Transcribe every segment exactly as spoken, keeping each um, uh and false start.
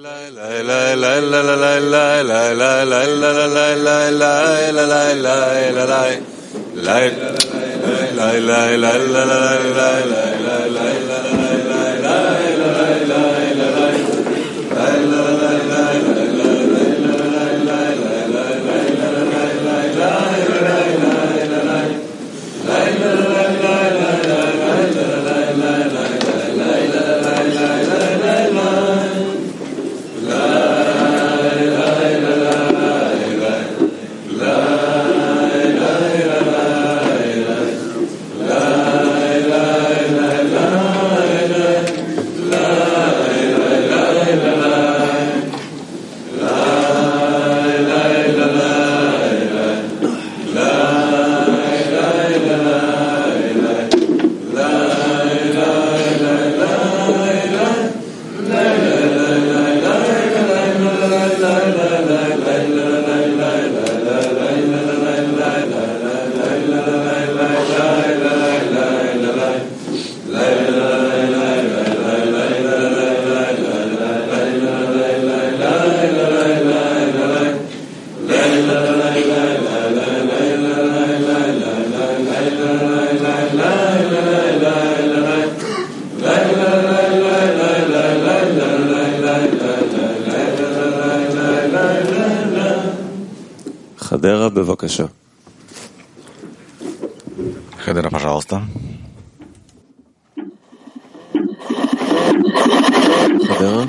Хадера, бевакаша. Хадера, пожалуйста. Хадера.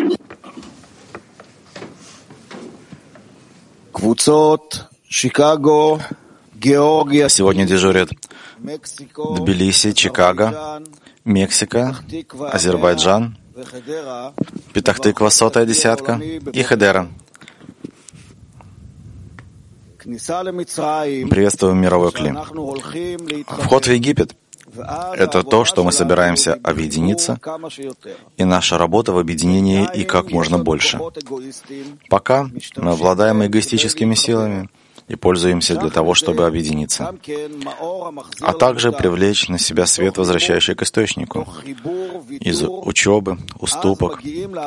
Квуцот, Чикаго, Георгия. Сегодня дежурят Тбилиси, Чикаго, Мексика, Азербайджан, Петах-Тиква, сотая десятка и Хадера. Приветствуем мировой клим. Вход в Египет — это то, что мы собираемся объединиться, и наша работа в объединении и как можно больше. Пока мы обладаем эгоистическими силами и пользуемся для того, чтобы объединиться, а также привлечь на себя свет, возвращающий к источнику, из учебы, уступок.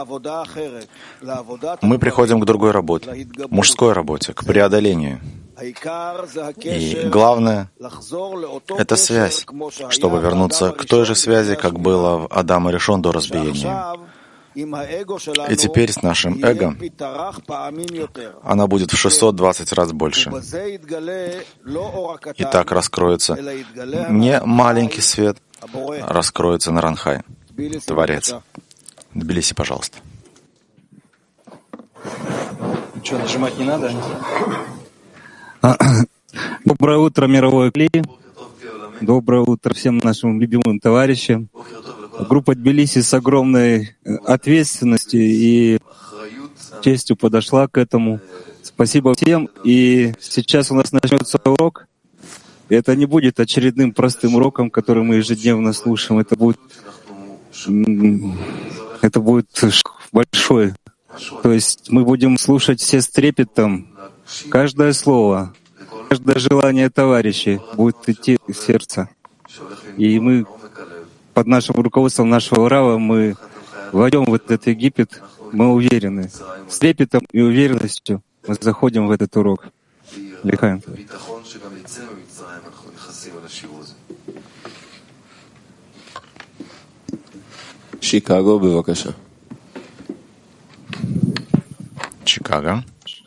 Мы приходим к другой работе, мужской работе, к преодолению. И главное — это связь, чтобы вернуться к той же связи, как было в Адам и Ришон до разбиения. И теперь с нашим эго она будет в шестьсот двадцать раз больше. И так раскроется не маленький свет, а раскроется Наранхай, Творец. Тбилиси, пожалуйста. Что, нажимать не надо? Доброе утро, мировой Кли. Доброе утро всем нашим любимым товарищам. Группа Тбилиси с огромной ответственностью и честью подошла к этому. Спасибо всем. И сейчас у нас начнется урок. И это не будет очередным простым уроком, который мы ежедневно слушаем. Это будет, это будет большой. То есть мы будем слушать все с трепетом. Каждое слово, каждое желание товарищей будет идти в сердце. И мы под нашим руководством нашего Рава мы войдем в этот Египет, мы уверены. С трепетом и уверенностью мы заходим в этот урок. Лихаем. Чикаго, бевакаша. Чикаго.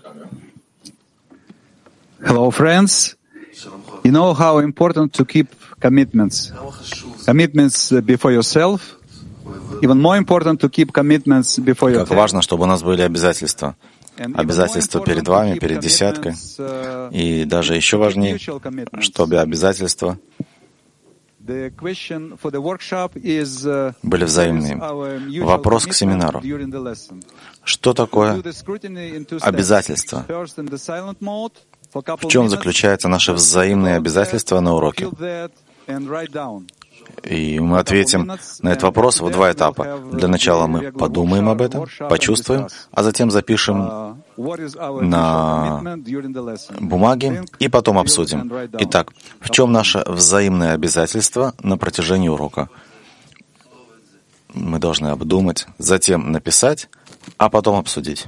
Hello, friends. You know how important to keep commitments. Commitments before yourself. Even more important to keep commitments before yourself. Как важно, чтобы у нас были обязательства. Обязательства перед вами, перед десяткой. И даже еще важнее, чтобы обязательства были взаимными. Вопрос к семинару. Что такое обязательство? В чем заключаются наши взаимные обязательства на уроке? И мы ответим на этот вопрос в два этапа. Для начала мы подумаем об этом, почувствуем, а затем запишем на бумаге и потом обсудим. Итак, в чем наше взаимное обязательство на протяжении урока? Мы должны обдумать, затем написать, а потом обсудить.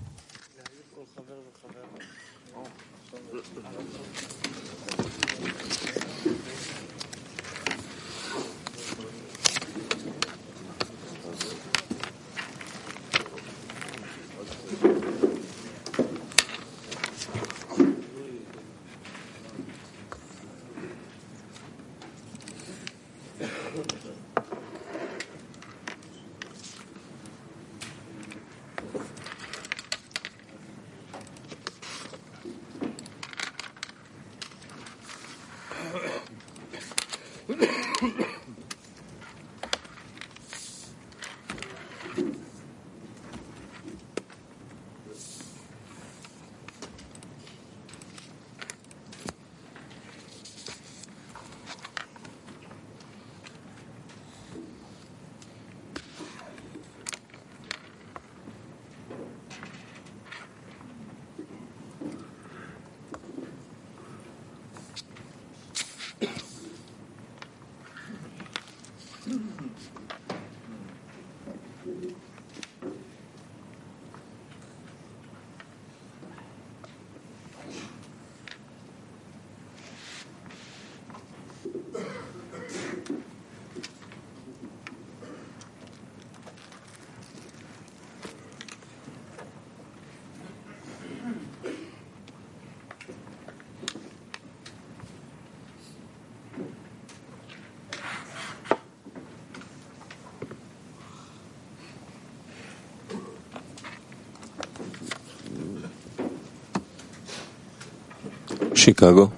Chicago.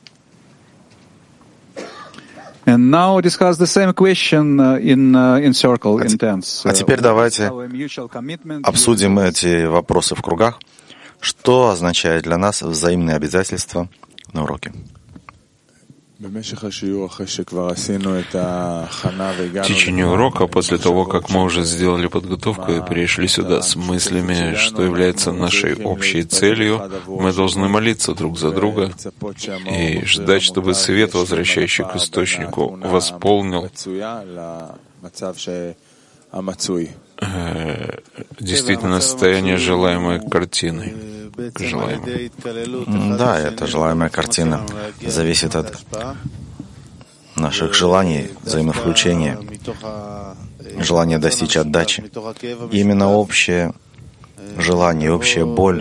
And now discuss the same question uh, in uh, in circle, in tense. А теперь давайте обсудим эти вопросы в кругах. Что означает для нас взаимные обязательства на уроке? В течение урока, после того, как мы уже сделали подготовку и пришли сюда с мыслями, что является нашей общей целью, мы должны молиться друг за друга и ждать, чтобы свет, возвращающий к источнику, восполнил э, действительно состояние желаемой картины. Желаемой. Да, эта желаемая картина зависит от наших желаний, взаимовключения, желания достичь отдачи. И именно общее желание, общая боль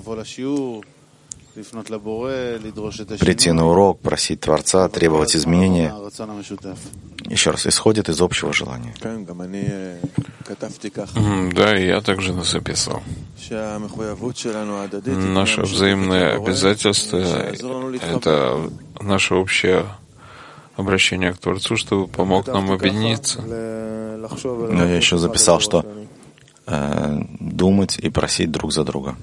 прийти на урок, просить Творца, требовать изменения, еще раз, исходит из общего желания. Да, и я также записал. Наше взаимное обязательство — это наше общее обращение к Творцу, чтобы помог нам объединиться. Но я еще записал, что э, думать и просить друг за друга.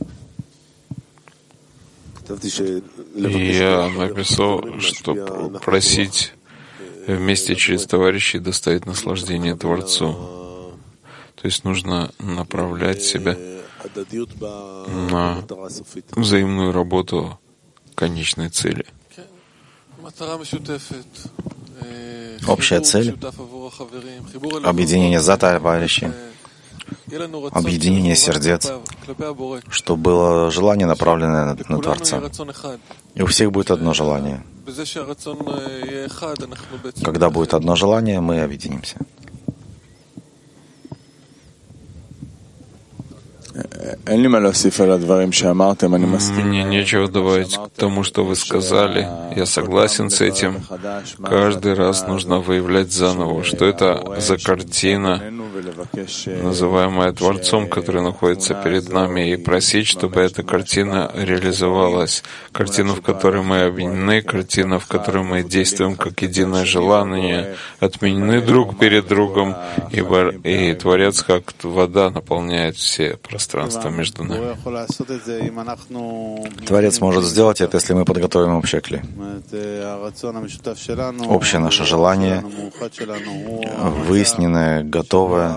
И я написал, что просить вместе через товарищей доставить наслаждение Творцу. То есть нужно направлять себя на взаимную работу конечной цели. Общая цель — объединение за товарищей, объединение сердец, чтобы было желание, направленное на, на Творца. И у всех будет одно желание. Когда будет одно желание, мы объединимся. Мне нечего добавить к тому, что вы сказали. Я согласен с этим. Каждый раз нужно выявлять заново, что это за картина, называемая Творцом, который находится перед нами, и просить, чтобы эта картина реализовалась. Картина, в которой мы объединены, картина, в которой мы действуем как единое желание, отменены друг перед другом, ибо и Творец, как вода, наполняет все пространства между нами. Творец может сделать это, если мы подготовим общее кли. Общее наше желание, выясненное, готовое,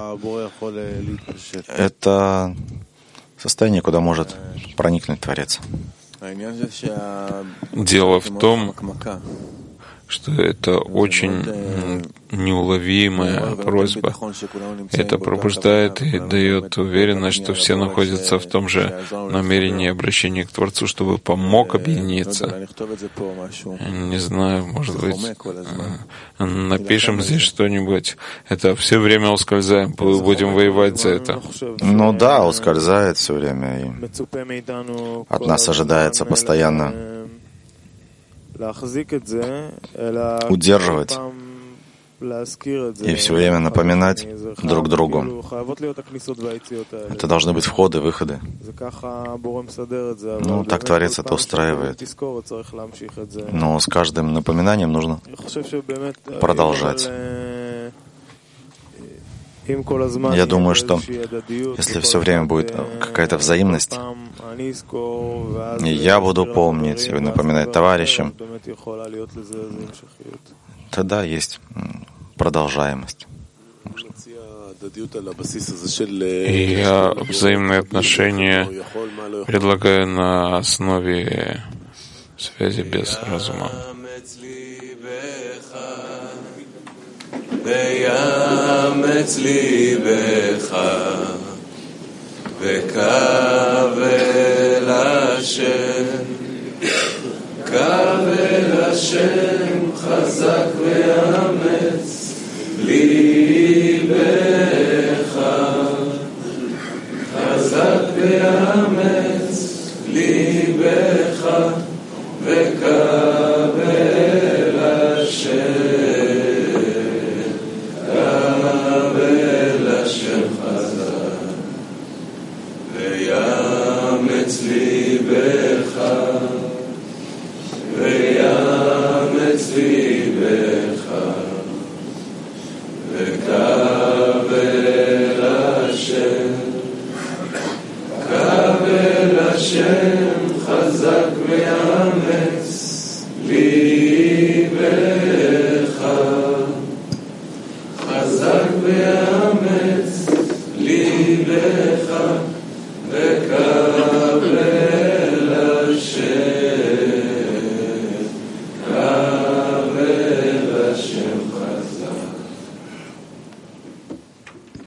это состояние, куда может проникнуть Творец. Дело в том, что это очень неуловимая просьба. Это пробуждает и дает уверенность, что все находятся в том же намерении обращения к Творцу, чтобы помог объединиться. Не знаю, может быть, напишем здесь что-нибудь. Это все время ускользаем, будем воевать за это. Ну да, ускользает все время. И от нас ожидается постоянно удерживать и все время напоминать друг другу. Это должны быть входы, выходы. Ну, так Творец это устраивает. Но с каждым напоминанием нужно продолжать. Я думаю, что если все время будет какая-то взаимность, и я буду помнить и напоминать товарищам, тогда есть продолжаемость. И я взаимные отношения предлагаю на основе связи без разума. ויאמץ ליבך וקבל השם קבל השם חזק ויאמץ ליבך חזק ויאמץ ליבך וקבל השם ויאמץ ליבך ויאמץ ליבך וקבל השם קבל השם חזק ויאמץ ליבך חזק ויאמץ ליבך וקבל השם